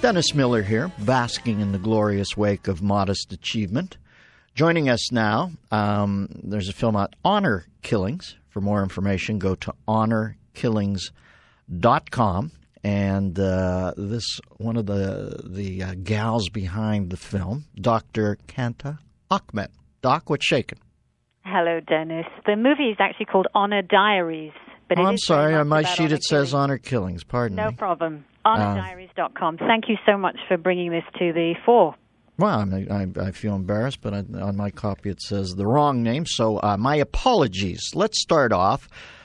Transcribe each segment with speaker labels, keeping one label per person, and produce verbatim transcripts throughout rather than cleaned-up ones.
Speaker 1: Dennis Miller here, basking in the glorious wake of modest achievement. Joining us now, um, there's a film out, Honor Killings. For more information, go to honor killings dot com. And uh, this one of the the uh, gals behind the film, Doctor Kanta Ahmed. Doc, what's shaking?
Speaker 2: Hello, Dennis. The movie is actually called Honor Diaries. But
Speaker 1: oh,
Speaker 2: it
Speaker 1: I'm
Speaker 2: is
Speaker 1: sorry. On my sheet
Speaker 2: Honor
Speaker 1: it says
Speaker 2: Killings.
Speaker 1: Honor Killings. Pardon
Speaker 2: no
Speaker 1: me.
Speaker 2: No problem. honor diaries dot com. Thank you so much for bringing this to the fore.
Speaker 1: Well, I, I, I feel embarrassed, but I, on my copy it says the wrong name, so uh, my apologies. Let's start off.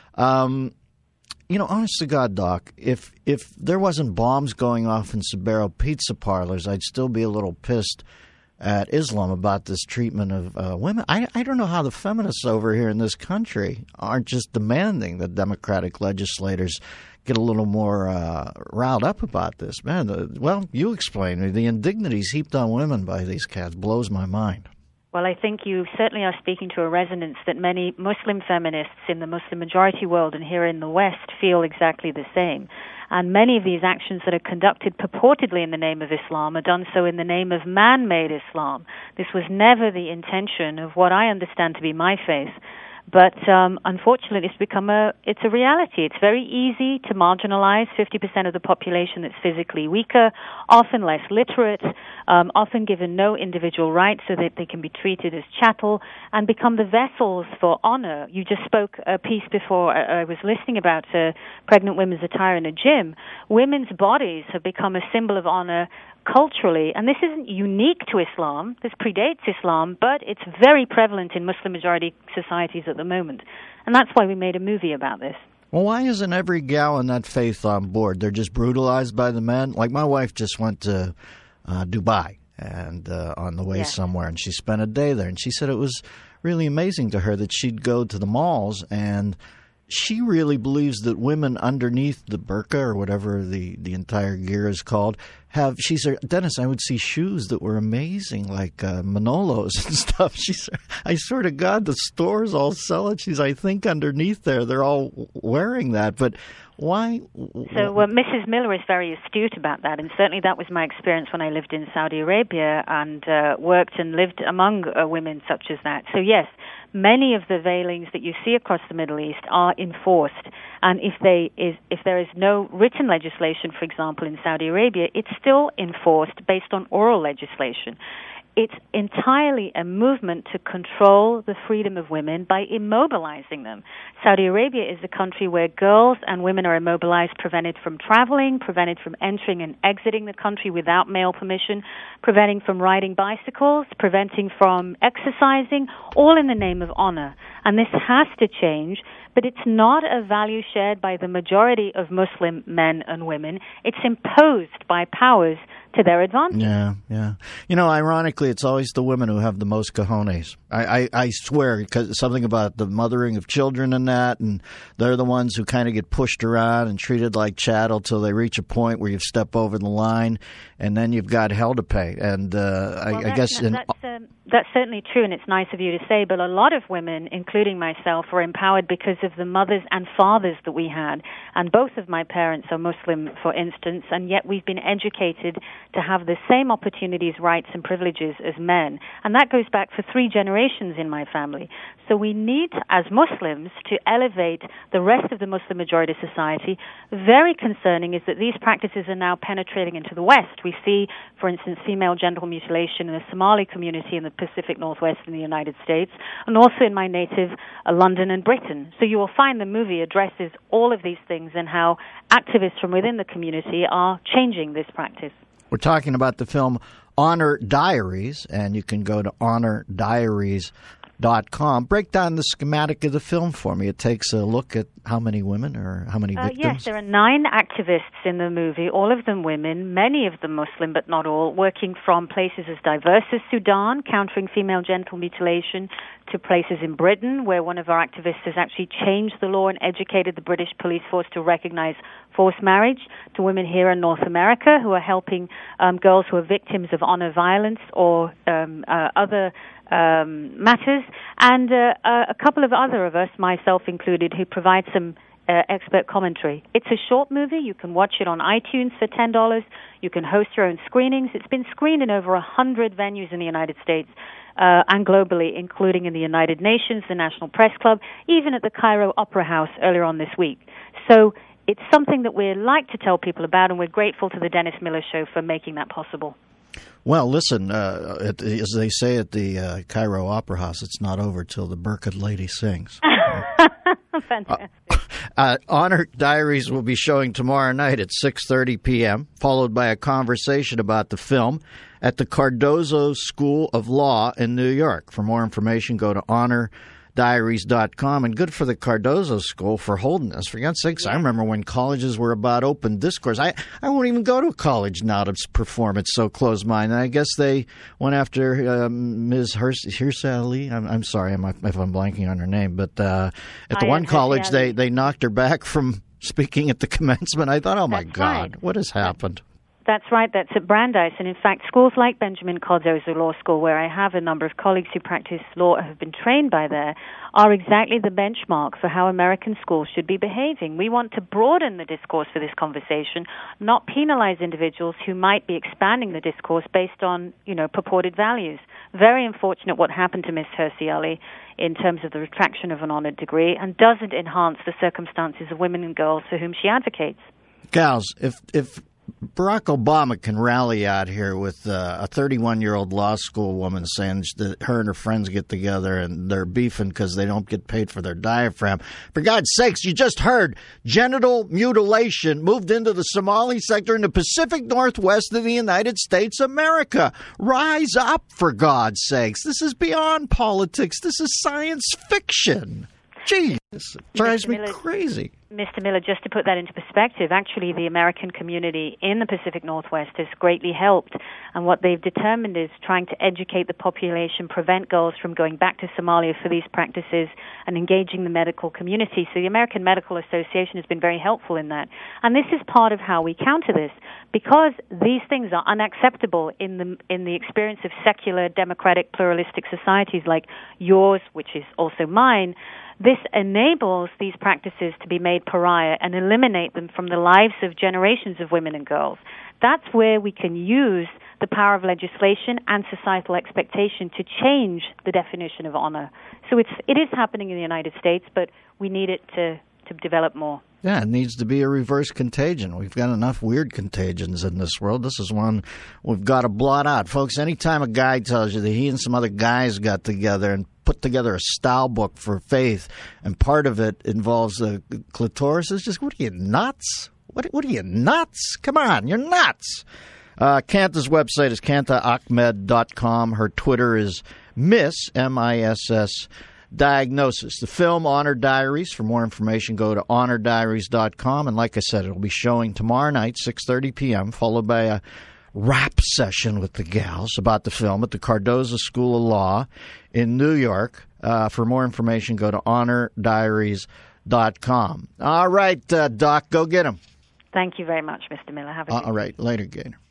Speaker 1: Um, you know, honest to God, Doc, if if there wasn't bombs going off in Sbarro pizza parlors, I'd still be a little pissed at Islam about this treatment of uh, women. I, I don't know how the feminists over here in this country aren't just demanding that Democratic legislators get a little more uh, riled up about this. Man, the, well, you explain me. The indignities heaped on women by these cats blows my mind.
Speaker 2: Well, I think you certainly are speaking to a resonance that many Muslim feminists in the Muslim majority world and here in the West feel exactly the same. And many of these actions that are conducted purportedly in the name of Islam are done so in the name of man-made Islam. This was never the intention of what I understand to be my faith. But um, unfortunately, it's become a it's a reality. It's very easy to marginalize fifty percent of the population that's physically weaker, often less literate, um, often given no individual rights so that they can be treated as chattel and become the vessels for honor. You just spoke a piece before I, I was listening about uh, pregnant women's attire in a gym. Women's bodies have become a symbol of honor culturally, and this isn't unique to Islam. This predates Islam, but it's very prevalent in Muslim-majority societies at the moment. And that's why we made a movie about this.
Speaker 1: Well, why isn't every gal in that faith on board? They're just brutalized by the men? Like my wife just went to uh, Dubai and uh, on the way yeah. somewhere, and she spent a day there. And she said it was really amazing to her that she'd go to the malls, and she really believes that women underneath the burqa or whatever the, the entire gear is called have, she said, Dennis, I would see shoes that were amazing, like uh, Manolos and stuff. She said, I swear to God, the stores all sell it. She's, I think underneath there, they're all wearing that. But why?
Speaker 2: So uh, Missus Miller is very astute about that, and certainly that was my experience when I lived in Saudi Arabia and uh, worked and lived among uh, women such as that. So yes, many of the veilings that you see across the Middle East are enforced, and if they is if there is no written legislation, for example, in Saudi Arabia, it's still enforced based on oral legislation. It's entirely a movement to control the freedom of women by immobilizing them. Saudi Arabia is a country where girls and women are immobilized, prevented from traveling, prevented from entering and exiting the country without male permission, preventing from riding bicycles, preventing from exercising, all in the name of honor. And this has to change, but it's not a value shared by the majority of Muslim men and women. It's imposed by powers to their advantage.
Speaker 1: Yeah, yeah. You know, ironically, it's always the women who have the most cojones. I, I, I swear, because something about the mothering of children and that, and they're the ones who kind of get pushed around and treated like chattel till they reach a point where you step over the line, and then you've got hell to pay. And uh,
Speaker 2: well,
Speaker 1: I, I guess in,
Speaker 2: that's, um, that's certainly true, and it's nice of you to say. But a lot of women, including myself, were empowered because of the mothers and fathers that we had. And both of my parents are Muslim, for instance, and yet we've been educated to have the same opportunities, rights, and privileges as men. And that goes back for three generations in my family. So we need, as Muslims, to elevate the rest of the Muslim majority society. Very concerning is that these practices are now penetrating into the West. We see, for instance, female genital mutilation in the Somali community in the Pacific Northwest in the United States, and also in my native uh, London and Britain. So you will find the movie addresses all of these things and how activists from within the community are changing this practice.
Speaker 1: We're talking about the film Honor Diaries, and you can go to honor diaries dot com. Break down the schematic of the film for me. It takes a look at how many women or how many
Speaker 2: uh,
Speaker 1: victims?
Speaker 2: Yes, there are nine activists in the movie, all of them women, many of them Muslim, but not all, working from places as diverse as Sudan, countering female genital mutilation, to places in Britain, where one of our activists has actually changed the law and educated the British police force to recognize forced marriage, to women here in North America who are helping um, girls who are victims of honor violence or um, uh, other um, matters, and uh, a couple of other of us, myself included, who provide some uh, expert commentary. It's a short movie. You can watch it on iTunes for ten dollars. You can host your own screenings. It's been screened in over one hundred venues in the United States uh, and globally, including in the United Nations, the National Press Club, even at the Cairo Opera House earlier on this week. So it's something that we like to tell people about, and we're grateful to the Dennis Miller Show for making that possible.
Speaker 1: Well, listen, uh, it, as they say at the uh, Cairo Opera House, it's not over till the Burqa lady sings.
Speaker 2: Fantastic.
Speaker 1: Uh, uh, Honor Diaries will be showing tomorrow night at six thirty p.m., followed by a conversation about the film at the Cardozo School of Law in New York. For more information, go to honor diaries dot com, and good for the Cardozo School for holding this. For God's sakes, yeah. I remember when colleges were about open discourse. I, I won't even go to a college now to perform. It's so closed-minded. I guess they went after um, Miz Hirsa Ali. I'm, I'm sorry if I'm blanking on her name, but uh, at the I one college, they, they knocked her back from speaking at the commencement. I thought, oh, my
Speaker 2: That's
Speaker 1: God,
Speaker 2: right.
Speaker 1: What has happened?
Speaker 2: That's right. That's at Brandeis. And in fact, schools like Benjamin Cardozo Law School, where I have a number of colleagues who practice law have been trained by there, are exactly the benchmark for how American schools should be behaving. We want to broaden the discourse for this conversation, not penalize individuals who might be expanding the discourse based on, you know, purported values. Very unfortunate what happened to Miz Hirsi Ali in terms of the retraction of an honored degree, and doesn't enhance the circumstances of women and girls for whom she advocates.
Speaker 1: Gals, if if Barack Obama can rally out here with uh, a thirty-one-year-old law school woman saying that her and her friends get together and they're beefing because they don't get paid for their diaphragm. For God's sakes, you just heard genital mutilation moved into the Somali sector in the Pacific Northwest of the United States of America. Rise up, for God's sakes. This is beyond politics. This is science fiction. Jeez, it drives me crazy.
Speaker 2: Mister Miller, just to put that into perspective, actually the American community in the Pacific Northwest has greatly helped. And what they've determined is trying to educate the population, prevent girls from going back to Somalia for these practices, and engaging the medical community. So the American Medical Association has been very helpful in that. And this is part of how we counter this. Because these things are unacceptable in the in the experience of secular, democratic, pluralistic societies like yours, which is also mine, this enables these practices to be made pariah and eliminate them from the lives of generations of women and girls. That's where we can use the power of legislation and societal expectation to change the definition of honor. So it's it is happening in the United States, but we need it to, to develop more.
Speaker 1: Yeah, it needs to be a reverse contagion. We've got enough weird contagions in this world. This is one we've got to blot out. Folks, anytime a guy tells you that he and some other guys got together and put together a style book for faith, and part of it involves the clitoris, it's just, what are you, nuts? What, what are you, nuts? Come on, you're nuts. Uh, Kanta's website is kanta ahmed dot com. Her Twitter is Miss, M I S S, Diagnosis. The film Honor Diaries. For more information, go to honor diaries dot com. And like I said, it'll be showing tomorrow night, six thirty p.m., followed by a rap session with the gals about the film at the Cardozo School of Law in New York. Uh, for more information, go to honor diaries dot com. All right, uh, Doc, go get them.
Speaker 2: Thank you very much, Mister Miller. Have a good
Speaker 1: All right, later, Gator.